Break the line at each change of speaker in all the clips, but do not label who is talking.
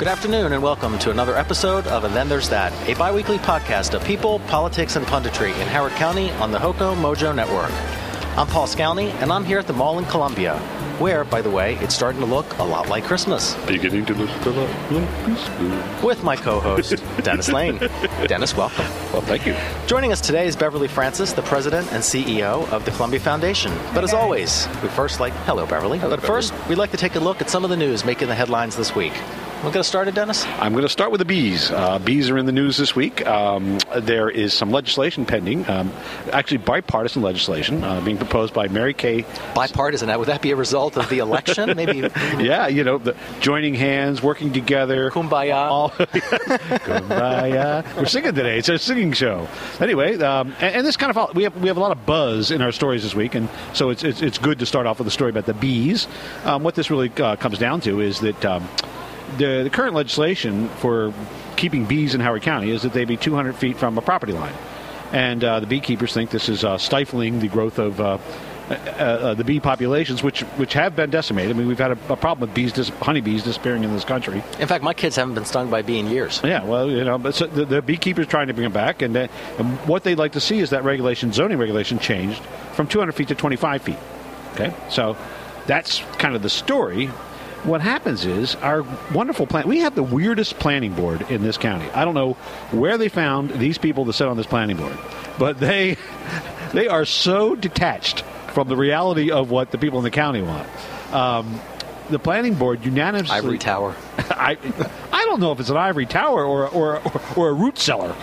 Good afternoon and welcome to another episode of And Then There's That, a bi-weekly podcast of people, politics, and punditry in Howard County on the Hoco Mojo Network. I'm Paul Scowney, and I'm here at the mall in Columbia, where, by the way, it's starting to look a lot like Christmas.
Beginning to look a lot like Christmas.
With my co-host, Dennis Lane. Dennis, welcome.
Well, thank you.
Joining us today is Beverly Francis, the president and CEO of the Columbia Foundation. But as always, we first hello, Beverly.
Hello,
but first, we'd like to take a look at some of the news making the headlines this week. We'll get us started, Dennis?
I'm going to start with the bees. Bees are in the news this week. There is some legislation pending, actually bipartisan legislation being proposed by Mary Kay.
Bipartisan? Would that be a result of the election? Maybe.
Yeah, the joining hands, working together.
Kumbaya.
Kumbaya. We're singing today. It's our singing show. Anyway, and this kind of we have a lot of buzz in our stories this week, and so it's good to start off with a story about the bees. What this really comes down to is that. The current legislation for keeping bees in Howard County is that they be 200 feet from a property line. And the beekeepers think this is stifling the growth of the bee populations, which have been decimated. I mean, we've had a problem with honeybees disappearing in this country.
In fact, my kids haven't been stung by a bee in years.
Yeah, well, but so the beekeepers trying to bring them back. And what they'd like to see is that zoning regulation changed from 200 feet to 25 feet. Okay, so that's kind of the story. What happens is our wonderful we have the weirdest planning board in this county. I don't know where they found these people to sit on this planning board, but they are so detached from the reality of what the people in the county want. The planning board unanimously...
Ivory tower.
I don't know if it's an ivory tower or a root cellar.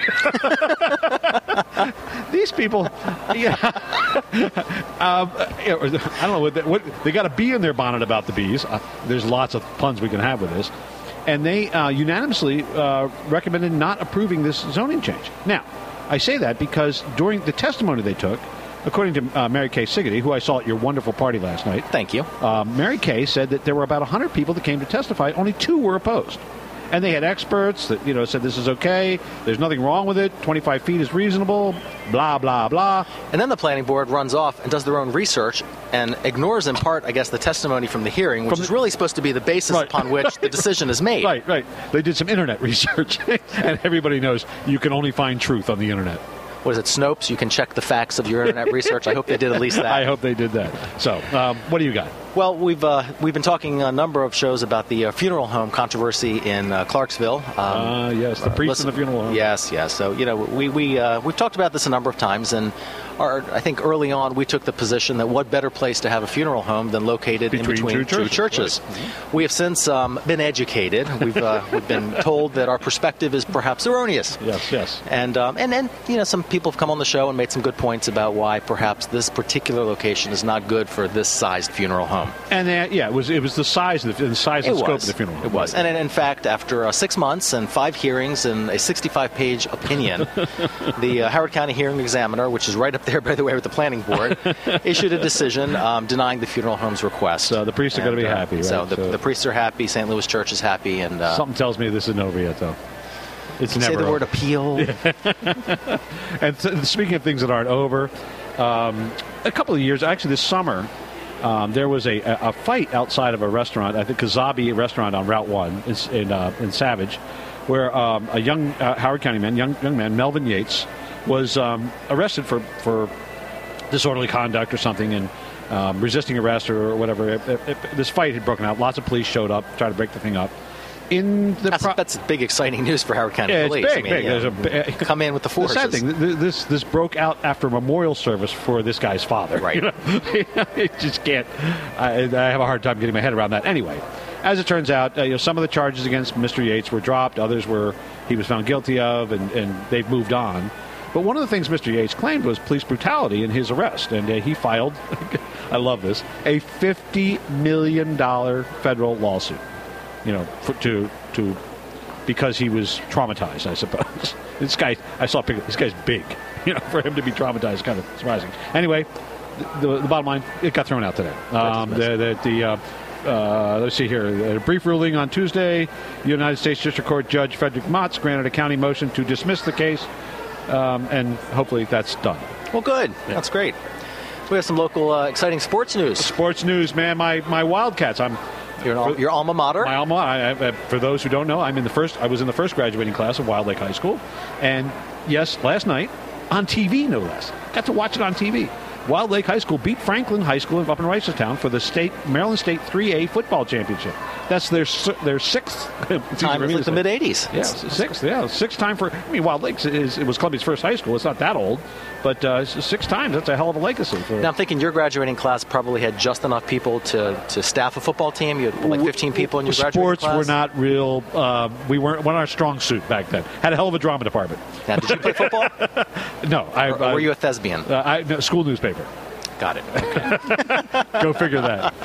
These people, I don't know what they got a bee in their bonnet about the bees. There's lots of puns we can have with this, and they unanimously recommended not approving this zoning change. Now, I say that because during the testimony they took, according to Mary Kay Siggety, who I saw at your wonderful party last night.
Thank you.
Mary Kay said that there were about 100 people that came to testify. Only 2 were opposed. And they had experts that, said this is okay, there's nothing wrong with it, 25 feet is reasonable, blah, blah, blah.
And then the planning board runs off and does their own research and ignores, in part, I guess, the testimony from the hearing, which is really supposed to be the basis upon which the decision is made.
Right. They did some internet research, and everybody knows you can only find truth on the internet.
What is it, Snopes? You can check the facts of your internet research. I hope they did at least that.
I hope they did that. So, what do you got?
Well, we've been talking a number of shows about the funeral home controversy in Clarksville.
Yes, the priest in the funeral home.
Yes. So, we've talked about this a number of times, and I think early on we took the position that what better place to have a funeral home than located in between two churches. Right. Mm-hmm. We have since been educated. We've been told that our perspective is perhaps erroneous.
Yes.
And some people have come on the show and made some good points about why perhaps this particular location is not good for this sized funeral home.
And it was the size and scope of the funeral home.
It was. And in fact, after 6 months and 5 hearings and a 65-page opinion, the Howard County Hearing Examiner, which is right up there, by the way, with the planning board, issued a decision denying the funeral home's request.
So the priests are going to be happy, right?
So the priests are happy, St. Louis Church is happy. And
something tells me this isn't over yet, though. It's never
say the
over.
Word appeal.
And speaking of things that aren't over, a couple of years, actually this summer, there was a fight outside of a restaurant, I think Kazabi restaurant on Route 1 in Savage, where a young Howard County man, young man, Melvin Yates, was arrested for disorderly conduct or something and resisting arrest or whatever. This fight had broken out. Lots of police showed up, tried to break the thing up.
That's big, exciting news for Howard County Police.
It's big.
Come in with the forces.
The sad thing, this broke out after a memorial service for this guy's father.
Right.
It just can't. I have a hard time getting my head around that. Anyway, as it turns out, some of the charges against Mr. Yates were dropped. Others he was found guilty of, and they've moved on. But one of the things Mr. Yates claimed was police brutality in his arrest, and he filed, I love this, a $50 million federal lawsuit. Because he was traumatized, I suppose. This guy, I saw a picture. This guy's big. For him to be traumatized is kind of surprising. Anyway, the bottom line, it got thrown out today. Let's see here. A brief ruling on Tuesday. The United States District Court Judge Frederick Motz granted a county motion to dismiss the case, and hopefully that's done.
Well, good. Yeah. That's great. So we have some local exciting sports news.
Sports news, man. My Wildcats.
Your alma mater?
My alma mater. For those who don't know, I was in the first graduating class of Wild Lake High School. And yes, last night, on TV no less. Got to watch it on TV. Wild Lake High School beat Franklin High School up in Reisterstown for the Maryland State 3A football championship. That's their sixth
time in the mid '80s.
Yeah, sixth. Yeah, sixth time for. I mean, Wild Lakes it was Columbia's first high school. It's not that old, but 6 times. That's a hell of a legacy.
Now I'm thinking your graduating class probably had just enough people to staff a football team. You had like 15 people in your graduating class.
Sports were not real. We weren't our strong suit back then. Had a hell of a drama department.
Now, did you play football?
No.
Or were you a thespian?
No, school newspaper.
Got it. Okay.
Go figure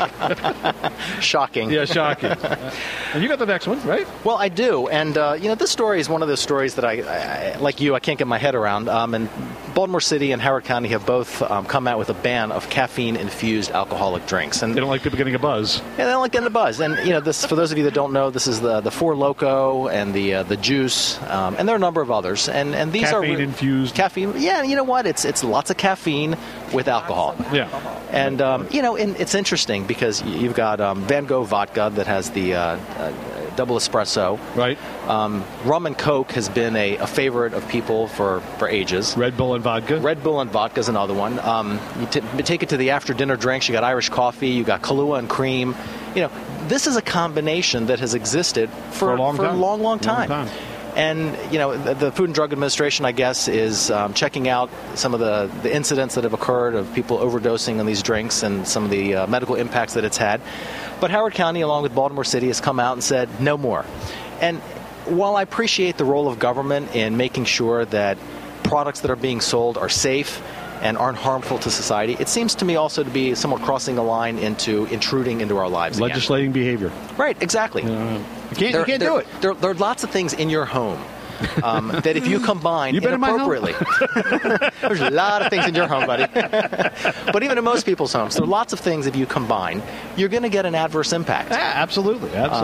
that.
Shocking.
Yeah, shocking. And you got the next one, right?
Well, I do. And, this story is one of those stories that I like you, I can't get my head around. And Baltimore City and Howard County have both come out with a ban of caffeine-infused alcoholic drinks. And
they don't like people getting a buzz.
Yeah, they don't like getting a buzz. And, this, for those of you that don't know, this is the Four Loko and the Juice. And there are a number of others. And these
caffeine-infused.
Caffeine. Yeah, you know what? It's lots of caffeine with alcohol.
Yeah.
And, and it's interesting because you've got Van Gogh vodka that has the double espresso.
Right.
Rum and Coke has been a favorite of people for ages.
Red Bull and vodka.
Red Bull and vodka is another one. You take it to the after-dinner drinks. You got Irish coffee. You got Kahlua and cream. This is a combination that has existed for a long time. And, the Food and Drug Administration, I guess, is checking out some of the incidents that have occurred of people overdosing on these drinks and some of the medical impacts that it's had. But Howard County, along with Baltimore City, has come out and said no more. And while I appreciate the role of government in making sure that products that are being sold are safe and aren't harmful to society, it seems to me also to be somewhat crossing a line into intruding into our lives
Legislating behavior.
Right, exactly.
You can't do it.
There are lots of things in your home that if you combine inappropriately, there's a lot of things in your home, buddy. But even in most people's homes, there are lots of things if you combine, you're going to get an adverse impact.
Yeah, absolutely.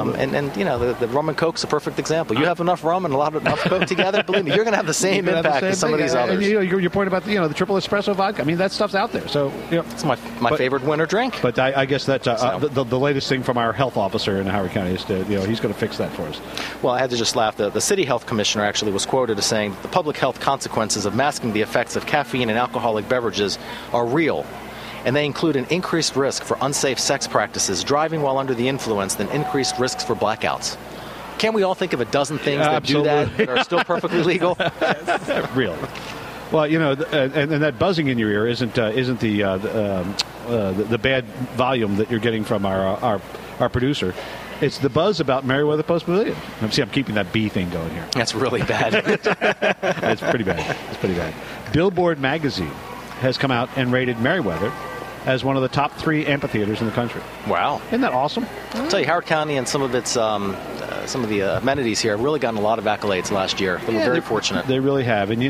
The rum and Coke's a perfect example. You have enough rum and enough Coke together, believe me, you're going to have the same impact as some of these others.
And your point about the triple espresso vodka, I mean, that stuff's out there. So
it's my favorite winter drink.
But I guess that's the latest thing from our health officer in Howard County is he's going to fix that for us.
Well, I had to just laugh. The city health commissioner actually was quoted as saying the public health consequences of masking the effects of caffeine and alcoholic beverages are real, and they include an increased risk for unsafe sex practices, driving while under the influence, and increased risks for blackouts. Can't we all think of a dozen things that do that are still perfectly legal?
Real. Well, and that buzzing in your ear isn't the bad volume that you're getting from our producer. It's the buzz about Merriweather Post-Pavilion. See, I'm keeping that B thing going here.
That's really bad.
It's pretty bad. Billboard magazine has come out and rated Merriweather as one of the top 3 amphitheaters in the country.
Wow.
Isn't that awesome?
I'll tell you, Howard County and some of its some of the amenities here have really gotten a lot of accolades last year. We're very fortunate.
They really have. And,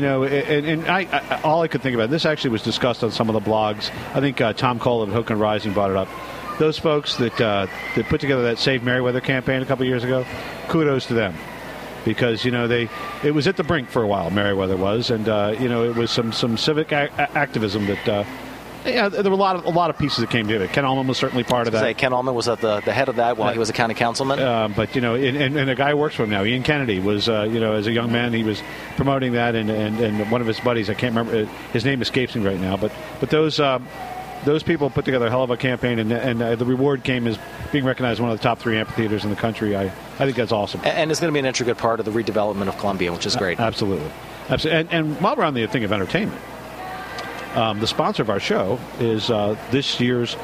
I all I could think about, this actually was discussed on some of the blogs. I think Tom Cole at Hook and Rising brought it up. Those folks that put together that Save Merriweather campaign a couple of years ago, kudos to them. Because, it was at the brink for a while, Merriweather was. And, it was some civic activism that... there were a lot of pieces that came to it. Ken Allman was certainly part of that.
Ken Allman was at the head of that while he was a county councilman.
But and a guy who works for him now, Ian Kennedy, was as a young man he was promoting that, and one of his buddies, I can't remember, his name escapes me right now. But those people put together a hell of a campaign, and the reward came as being recognized as one of the top 3 amphitheaters in the country. I think that's awesome.
And it's going to be an intricate part of the redevelopment of Columbia, which is great.
Absolutely. And while we're on the thing of entertainment. The sponsor of our show is this year's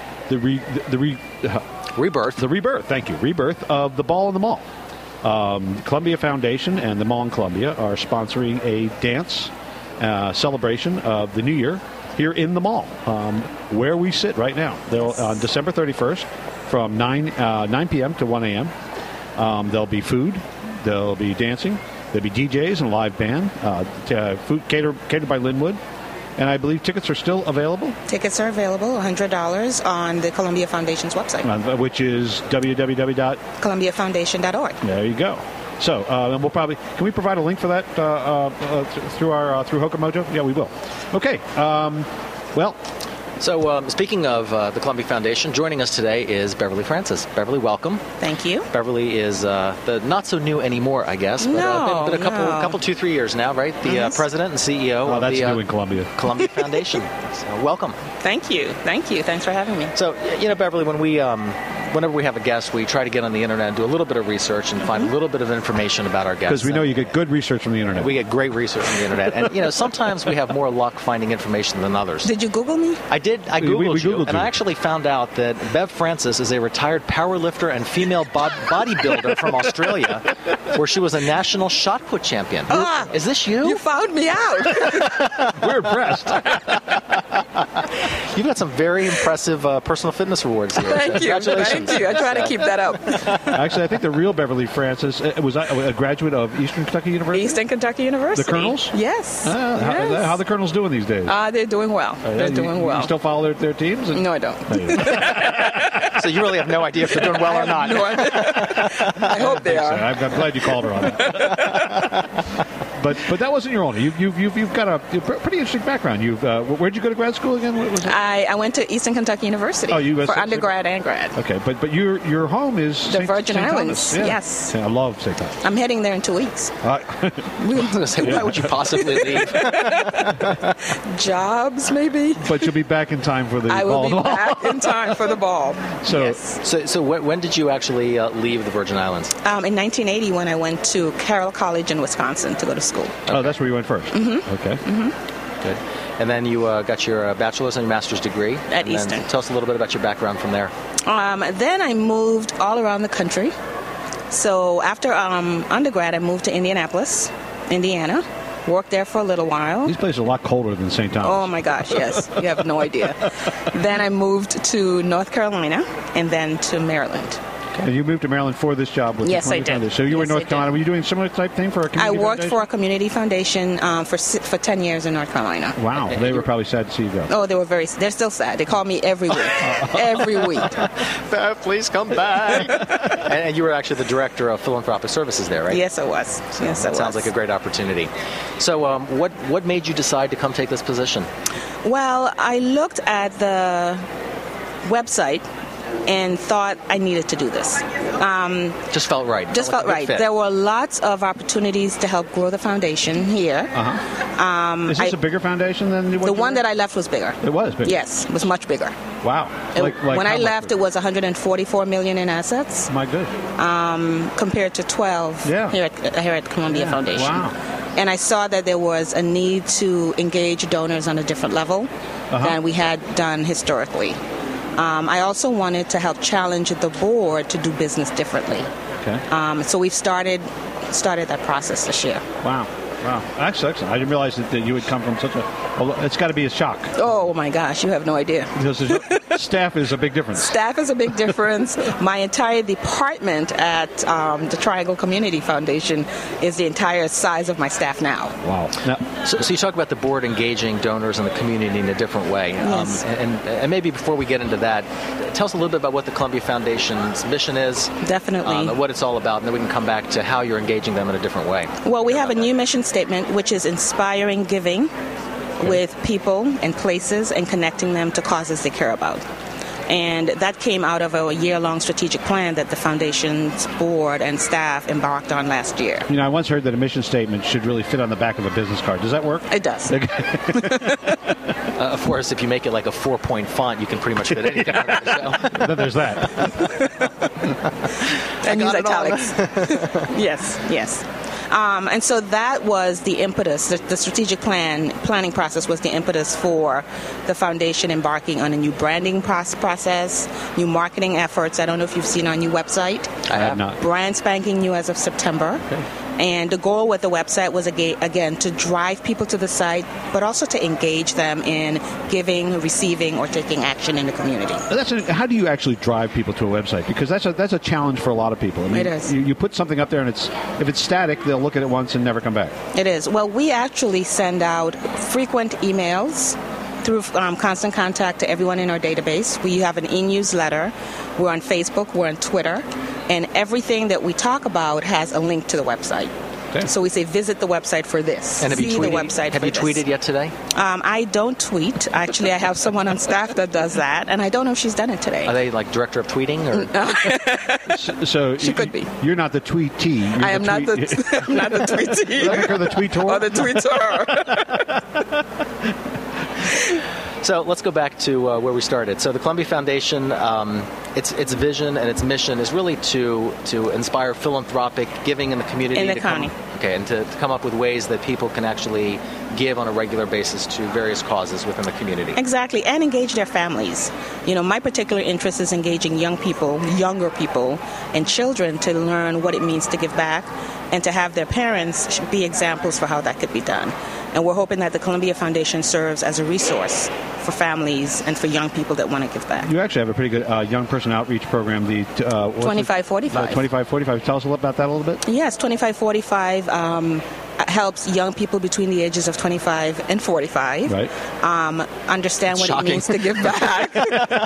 Rebirth.
The Rebirth. Thank you. Rebirth of the Ball in the Mall. Columbia Foundation and the Mall in Columbia are sponsoring a dance celebration of the New Year here in the mall, where we sit right now. They'll on December 31st from 9 p.m. to 1 a.m. There'll be food. There'll be dancing. There'll be DJs and a live band. Food catered by Linwood. And I believe tickets are still available?
Tickets are available, $100 on the Columbia Foundation's website.
Which is
www.columbiafoundation.org.
There you go. So, and we'll probably... Can we provide a link for that through Hokamoto? Yeah, we will. Okay.
So speaking of the Columbia Foundation, joining us today is Beverly Francis. Beverly, welcome.
Thank you.
Beverly is the not so new anymore, I guess, but been a couple 2-3 years now, right? The president and CEO of
that's
the
new in Columbia
Foundation. So welcome.
Thank you. Thanks for having me.
So Beverly, when whenever we have a guest, we try to get on the internet and do a little bit of research and find a little bit of information about our guests.
Because we know you get good research from the internet.
We get great research from the internet, and sometimes we have more luck finding information than others.
Did you Google me?
I did. I Googled you, and
you.
I actually found out that Bev Francis is a retired powerlifter and female bodybuilder from Australia, where she was a national shot put champion. Is this you?
You found me out.
We're impressed.
You've got some very impressive personal fitness rewards here.
Thank you.
Congratulations.
Thank you. I try to keep that up.
Actually, I think the real Beverly Francis was a graduate of Eastern Kentucky University.
Eastern Kentucky University.
The Colonels?
Yes.
How are the Colonels doing these days?
They're doing well. They're doing well.
You still follow their teams?
No, I don't.
So you really have no idea if they're doing well or not.
No idea. I hope they are.
I'm glad you called her on that. But that wasn't your only. You've got a pretty interesting background. Where'd you go to grad school again? What was it?
I went to Eastern Kentucky University for undergrad and grad.
Okay, but your home is
the Virgin Islands.
Yeah.
Yes.
I love St. Thomas.
I'm heading there in 2 weeks.
I was going to say, why would you possibly leave?
Jobs, maybe.
But you'll be back in time for the ball.
I will be back in time for the ball.
So when did you actually leave the Virgin Islands?
In 1980, when I went to Carroll College in Wisconsin to go to school.
Oh, that's where you went first.
Mm-hmm.
Okay.
Mm-hmm.
Good. And then you got your bachelor's and your master's degree
at Eastern.
Tell us a little bit about your background from there.
Then I moved all around the country. So after undergrad, I moved to Indianapolis, Indiana. Worked there for a little while.
These places are a lot colder than St. Thomas.
Oh, my gosh, yes. You have no idea. Then I moved to North Carolina and then to Maryland.
Okay. And you moved to Maryland for this job with
Yes,
the
I did.
Foundation. So you were in North Carolina. Were you doing a similar type thing for a community
foundation? I worked
foundation?
for a community foundation for 10 years in North Carolina.
Wow. They were probably sad to see you go.
Oh, they're still sad. They call me every week. Every week.
Please come back. And you were actually the director of philanthropic services there, right?
Yes, I was. That
sounds like a great opportunity. So what made you decide to come take this position?
Well, I looked at the website and thought I needed to do this.
Just felt right.
Just felt right. There were lots of opportunities to help grow the foundation here.
Uh-huh. Is this a bigger foundation than
the one that I left was bigger.
It was bigger?
Yes, it was much bigger.
Wow.
When I left, it was $144 million in assets.
My good.
Compared to 12 here at Columbia Foundation.
Wow.
And I saw that there was a need to engage donors on a different level than we had done historically. I also wanted to help challenge the board to do business differently.
Okay.
So we've started that process this year.
Wow. Excellent. I didn't realize that you would come from such a... It's got to be a shock.
Oh, my gosh. You have no idea.
Because staff is a big difference.
Staff is a big difference. My entire department at the Triangle Community Foundation is the entire size of my staff now.
Wow.
So you talk about the board engaging donors in the community in a different way.
Yes.
And maybe before we get into that, tell us a little bit about what the Columbia Foundation's mission is.
Definitely.
What it's all about, and then we can come back to how you're engaging them in a different way.
Well, we have a new mission statement, which is inspiring giving with people and places and connecting them to causes they care about. And that came out of a year-long strategic plan that the Foundation's board and staff embarked on last year.
I once heard that a mission statement should really fit on the back of a business card. Does that work?
It does.
Of course, if you make it like a 4-point font, you can pretty much fit anything on it. So.
Then there's that.
And use italics. Yes. And so that was the impetus. The strategic planning process was the impetus for the foundation embarking on a new branding process, new marketing efforts. I don't know if you've seen our new website.
I have not.
Brand spanking new as of September.
Okay.
And the goal with the website was, again, to drive people to the site, but also to engage them in giving, receiving, or taking action in the community.
How do you actually drive people to a website? Because that's a challenge for a lot of people. I mean,
it is.
You put something up there, and if it's static, they'll look at it once and never come back.
It is. Well, we actually send out frequent emails through constant contact to everyone in our database. We have an e-newsletter. We're on Facebook. We're on Twitter. And everything that we talk about has a link to the website.
Okay.
So we say visit the website for this.
And have you tweeted yet today?
I don't tweet. Actually, I have someone on staff that does that, and I don't know if she's done it today.
Are they like director of tweeting? Or?
So
she could be.
You're not the tweetee.
I am not the tweetee.
Or the tweetor.
Or the tweeter.
So let's go back to where we started. So the Columbia Foundation, its vision and its mission is really to inspire philanthropic giving in the community.
In the county.
And to come up with ways that people can actually give on a regular basis to various causes within the community.
Exactly, and engage their families. My particular interest is engaging younger people, and children to learn what it means to give back and to have their parents be examples for how that could be done. And we're hoping that the Columbia Foundation serves as a resource for families and for young people that want to give back.
You actually have a pretty good young person outreach program, the
2545.
2545. Tell us about that a little bit.
Yes, 2545 helps young people between the ages of 25 and 45 understand what it means to give back.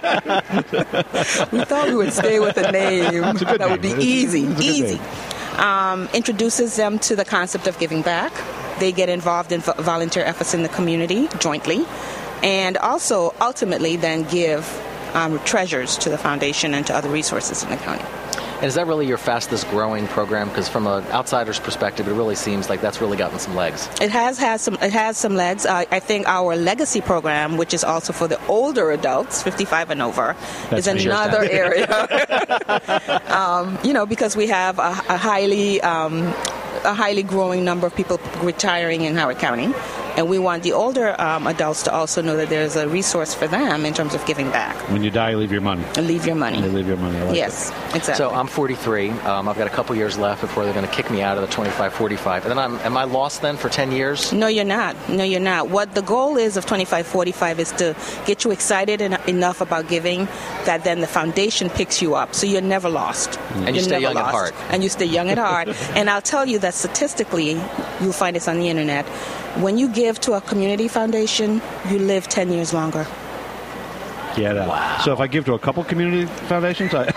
We thought we would stay with a name that would be easy. Introduces them to the concept of giving back. They get involved in volunteer efforts in the community jointly, and also ultimately then give treasures to the foundation and to other resources in the county.
And is that really your fastest growing program? Because from an outsider's perspective, it really seems like that's really gotten some legs.
It has some legs. I think our legacy program, which is also for the older adults, 55 and over, is another area. Because we have a highly growing number of people retiring in Howard County. And we want the older adults to also know that there's a resource for them in terms of giving back.
When you die, leave your money.
Leave your money.
Leave your money. I like
yes,
that.
Exactly.
So I'm 43. I've got a couple years left before they're going to kick me out of the 2545. And then am I lost then for 10 years?
No, you're not. What the goal is of 2545 is to get you excited enough about giving that then the foundation picks you up. So you're never lost.
And you stay young at heart.
And you stay young at heart. And I'll tell you that statistically, you'll find this on the internet, when you give to a community foundation, you live 10 years longer.
Yeah.
Wow.
So if I give to a couple community foundations,
I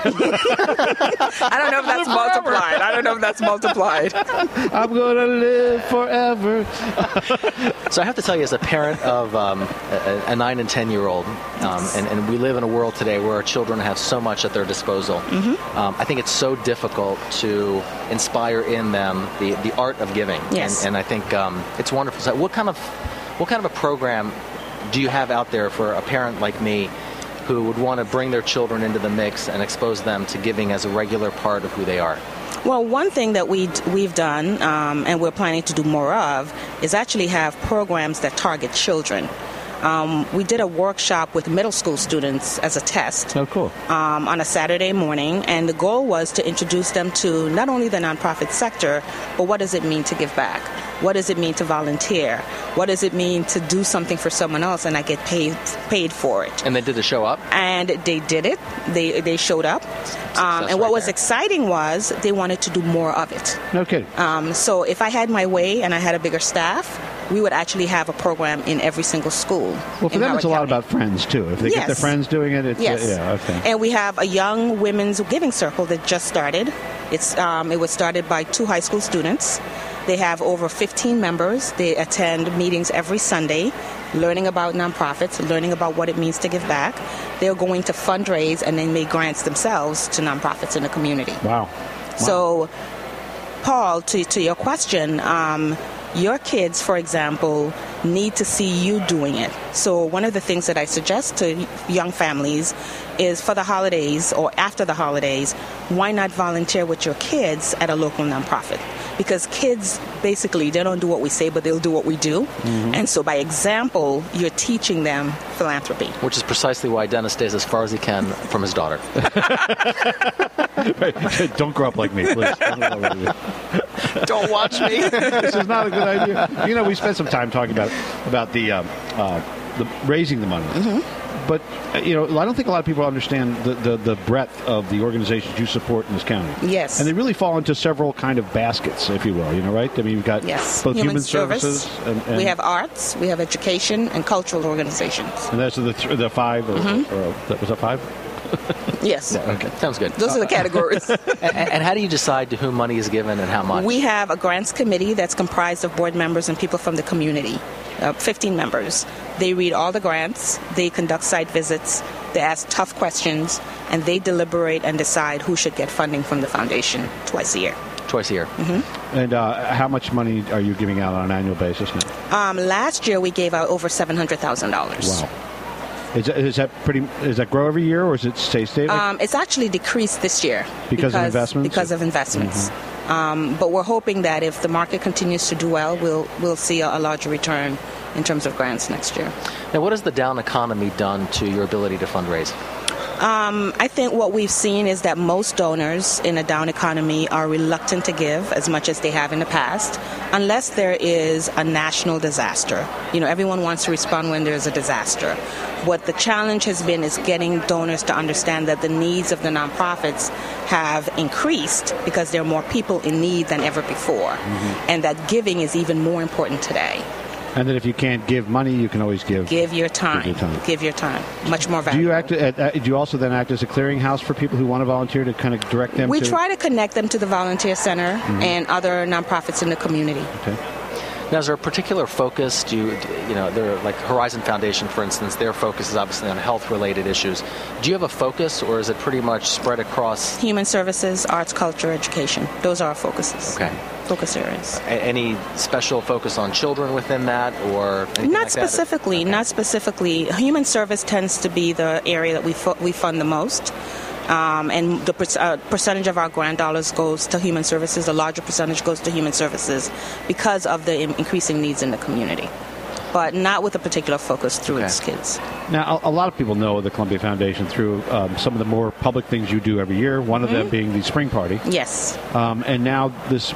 don't know if that's multiplied.
I'm going to live forever.
So I have to tell you, as a parent of a 9 and 10-year-old, and we live in a world today where our children have so much at their disposal, I think it's so difficult to inspire in them the art of giving.
Yes.
And I think it's wonderful. So what kind of a program do you have out there for a parent like me who would want to bring their children into the mix and expose them to giving as a regular part of who they are?
Well, one thing that we've done, and we're planning to do more of, is actually have programs that target children. We did a workshop with middle school students as a test.
Oh, cool.
On a Saturday morning, and the goal was to introduce them to not only the nonprofit sector, but what does it mean to give back? What does it mean to volunteer? What does it mean to do something for someone else and I get paid for it?
And they did the show up?
And they did it. They showed up. And what was exciting was they wanted to do more of it.
No kidding.
So if I had my way and I had a bigger staff, we would actually have a program in every single school.
Well, for them, it's a lot about friends, too. If they get their friends doing it, it's...
Yes.
Okay.
And we have a young women's giving circle that just started. It was started by 2 high school students. They have over 15 members. They attend meetings every Sunday, learning about nonprofits, learning about what it means to give back. They're going to fundraise and then make grants themselves to nonprofits in the community.
Wow.
So, Paul, to your question, your kids, for example, need to see you doing it. So one of the things that I suggest to young families is for the holidays or after the holidays, why not volunteer with your kids at a local nonprofit? Because kids, basically, they don't do what we say, but they'll do what we do. Mm-hmm. And so by example, you're teaching them philanthropy.
Which is precisely why Dennis stays as far as he can from his daughter.
Don't grow up like me, please.
Don't watch me.
This is not a good idea. We spent some time talking about the raising the money. Mm-hmm. But, I don't think a lot of people understand the breadth of the organizations you support in this county.
Yes.
And they really fall into several kind of baskets, if you will, right? I mean, you've got both human services and
we have arts, we have education, and cultural organizations.
And those are the 5? Or was that 5?
Yes.
Yeah, okay. Sounds good.
Those are the categories.
And how do you decide to whom money is given and how much?
We have a grants committee that's comprised of board members and people from the community, 15 members. They read all the grants, they conduct site visits, they ask tough questions, and they deliberate and decide who should get funding from the foundation twice a year.
Twice a year.
Mm-hmm.
And how much money are you giving out on an annual basis now?
Last year we gave out over $700,000.
Wow. Is that grow every year, or is it stay stable?
It's actually decreased this year
because of investments.
Because of investments. But we're hoping that if the market continues to do well, we'll see a larger return in terms of grants next year.
Now, what has the down economy done to your ability to fundraise?
I think what we've seen is that most donors in a down economy are reluctant to give as much as they have in the past, unless there is a national disaster. Everyone wants to respond when there's a disaster. What the challenge has been is getting donors to understand that the needs of the nonprofits have increased because there are more people in need than ever before, and that giving is even more important today.
And that if you can't give money, you can always give
your time. Give your time. Much more valuable.
Do you also then act as a clearinghouse for people who want to volunteer to kind of direct them?
We try to connect them to the Volunteer Center and other nonprofits in the community.
Okay.
Now, is there a particular focus? They're like Horizon Foundation, for instance, their focus is obviously on health-related issues. Do you have a focus, or is it pretty much spread across?
Human services, arts, culture, education. Those are our focuses.
Okay.
Focus areas.
Any special focus on children within that, or anything
not
like
specifically?
That? Okay.
Not specifically. Human service tends to be the area that we fund the most. And the percentage of our grant dollars goes to human services. A larger percentage goes to human services because of the increasing needs in the community, but not with a particular focus through its kids.
Now, a lot of people know the Columbia Foundation through some of the more public things you do every year, one of them being the Spring Party.
Yes.
And now this,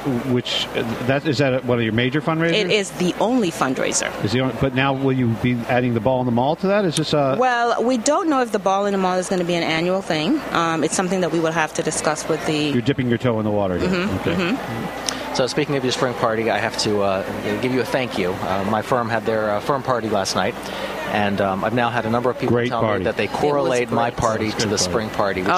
is that one of your major fundraisers?
It is the only fundraiser.
But now will you be adding the Ball in the Mall to that? Is this
Well, we don't know if the Ball in the Mall is going to be an annual thing. It's something that we will have to discuss with the...
You're dipping your toe in the water here. Okay.
So speaking of your spring party, I have to give you a thank you. My firm had their firm party last night, and I've now had a number of people tell me that they correlate my party to the spring party, which is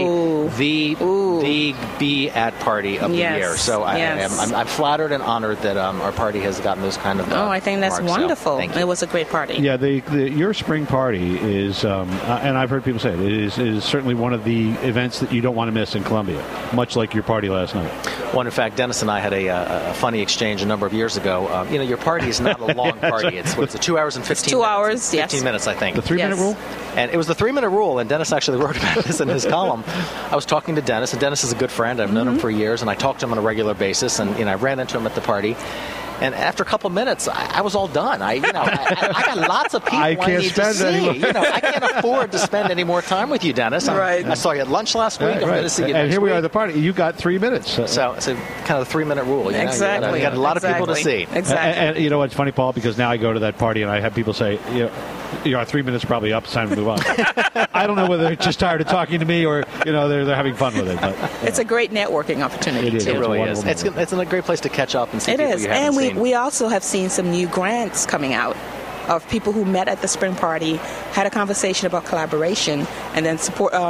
really the be at party of the year. So I'm flattered and honored that our party has gotten those kind of
I think that's
marks,
wonderful.
So thank you.
It was a great party.
Yeah, your spring party is, and I've heard people say it is certainly one of the events that you don't want to miss in Columbia, much like your party last night.
Well, in fact, Dennis and I had a funny exchange a number of years ago. Your party is not a long party. It's 2 hours and 15 minutes.
2 hours,
15 minutes, I think.
The 3-minute rule?
And it was the 3-minute rule, and Dennis actually wrote about this in his column. I was talking to Dennis, and Dennis is a good friend. I've known him for years, and I talked to him on a regular basis, and I ran into him at the party. And after a couple of minutes, I was all done. I got lots of people I need to see. I can't afford to spend any more time with you, Dennis.
Right.
I saw you at lunch last week. I'm going to see you
and here we
week.
are at the party. You got 3 minutes.
So it's kind of the 3-minute rule.
Exactly.
You got a lot of people to see.
Exactly.
And you know what's funny, Paul? Because now I go to that party and I have people say, our 3 minutes are probably up. It's time to move on. I don't know whether they're just tired of talking to me or they're having fun with it. But
it's a great networking opportunity.
It is.
It really is. It's a great place to catch up and see people you haven't seen.
And we also have seen some new grants coming out of people who met at the spring party, had a conversation about collaboration, and then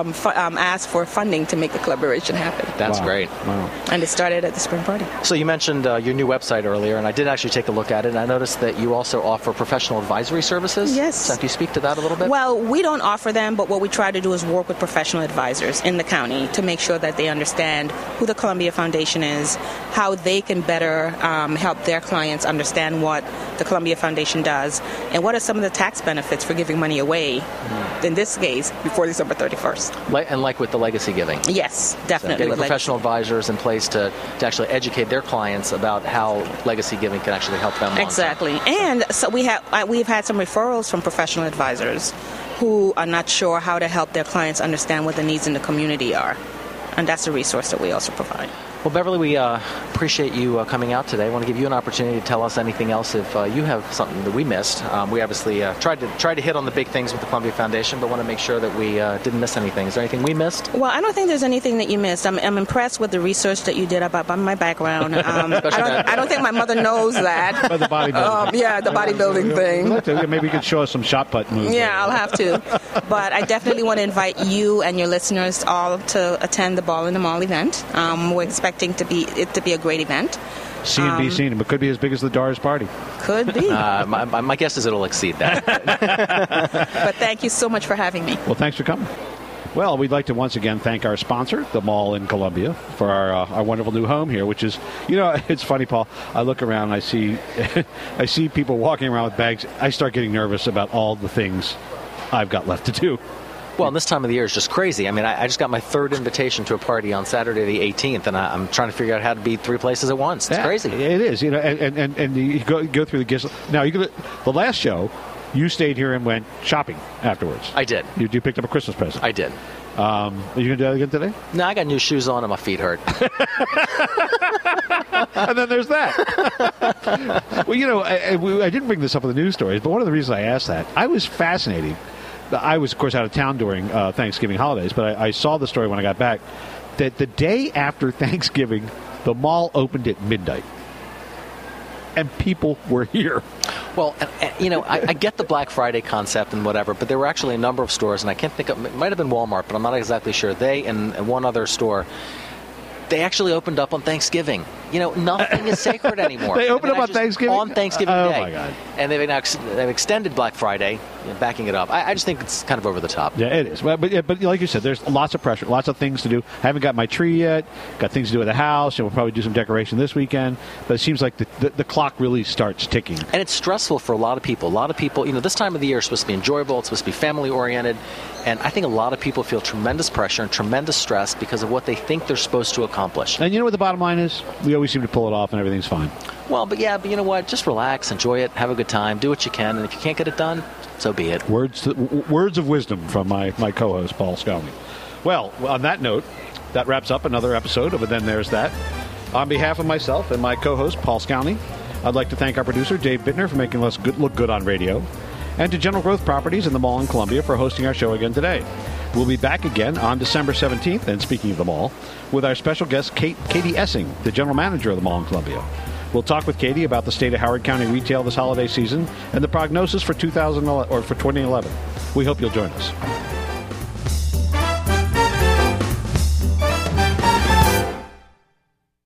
asked for funding to make the collaboration happen.
That's great.
Wow.
And it started at the spring party.
So you mentioned your new website earlier, and I did actually take a look at it, and I noticed that you also offer professional advisory services.
Yes.
So can you speak to that a little bit?
Well, we don't offer them, but what we try to do is work with professional advisors in the county to make sure that they understand who the Columbia Foundation is, how they can better help their clients understand what the Columbia Foundation does, and what are some of the tax benefits for giving money away, in this case, before December 31st.
And like with the legacy giving.
Yes, definitely.
So getting professional advisors in place to actually educate their clients about how legacy giving can actually help them.
Exactly. And so we've had some referrals from professional advisors who are not sure how to help their clients understand what the needs in the community are. And that's a resource that we also provide.
Well, Beverly, we appreciate you coming out today. I want to give you an opportunity to tell us anything else if you have something that we missed. We obviously tried to hit on the big things with the Columbia Foundation, but want to make sure that we didn't miss anything. Is there anything we missed?
Well, I don't think there's anything that you missed. I'm impressed with the research that you did about my background. I don't think my mother knows that.
The bodybuilding.
The bodybuilding thing.
Maybe you could show us some shot put moves.
Yeah, I'll have to. But I definitely want to invite you and your listeners all to attend the Ball in the Mall event. We're expecting it to be a great event.
See and be seen, but could be as big as the Doris party.
Could be.
My guess is it'll exceed that.
But thank you so much for having me.
Well, thanks for coming. Well, we'd like to once again thank our sponsor, the Mall in Columbia, for our wonderful new home here, which is, it's funny, Paul. I look around and I see people walking around with bags. I start getting nervous about all the things I've got left to do.
Well, this time of the year is just crazy. I mean, I just got my third invitation to a party on Saturday the 18th, and I'm trying to figure out how to be three places at once. It's crazy.
It is, and you go through the gifts. Now, the last show, you stayed here and went shopping afterwards.
I did.
You picked up a Christmas present.
I did.
Are you going to do that again today?
No, I got new shoes on and my feet hurt.
And then there's that. Well, I didn't bring this up in the news stories, but one of the reasons I asked that, I was fascinated. I was, of course, out of town during Thanksgiving holidays, but I saw the story when I got back that the day after Thanksgiving, the mall opened at midnight. And people were here.
Well, I get the Black Friday concept and whatever, but there were actually a number of stores, and I can't think of, it might have been Walmart, but I'm not exactly sure. They and one other store, they actually opened up on Thanksgiving. Nothing is sacred anymore.
They opened up on Thanksgiving?
On Thanksgiving Day.
Oh, my God.
And they've extended Black Friday, backing it up. I just think it's kind of over the top.
Yeah, it is. But like you said, there's lots of pressure, lots of things to do. I haven't got my tree yet. Got things to do at the house, and we'll probably do some decoration this weekend. But it seems like the clock really starts ticking.
And it's stressful for a lot of people. This time of the year is supposed to be enjoyable. It's supposed to be family-oriented. And I think a lot of people feel tremendous pressure and tremendous stress because of what they think they're supposed to accomplish.
And you know what the bottom line is? We always seem to pull it off and everything's fine.
Well, but you know what? Just relax, enjoy it, have a good time, do what you can, and if you can't get it done, so be it.
Words of wisdom from my co-host, Paul Scowney. Well, on that note, that wraps up another episode of Then There's That. On behalf of myself and my co-host, Paul Scowney, I'd like to thank our producer, Dave Bittner, for making us look good on radio, and to General Growth Properties and the Mall in Columbia for hosting our show again today. We'll be back again on December 17th, and speaking of the mall, with our special guest, Katie Essing, the general manager of the Mall in Columbia. We'll talk with Katie about the state of Howard County retail this holiday season and the prognosis for 2011. We hope you'll join us.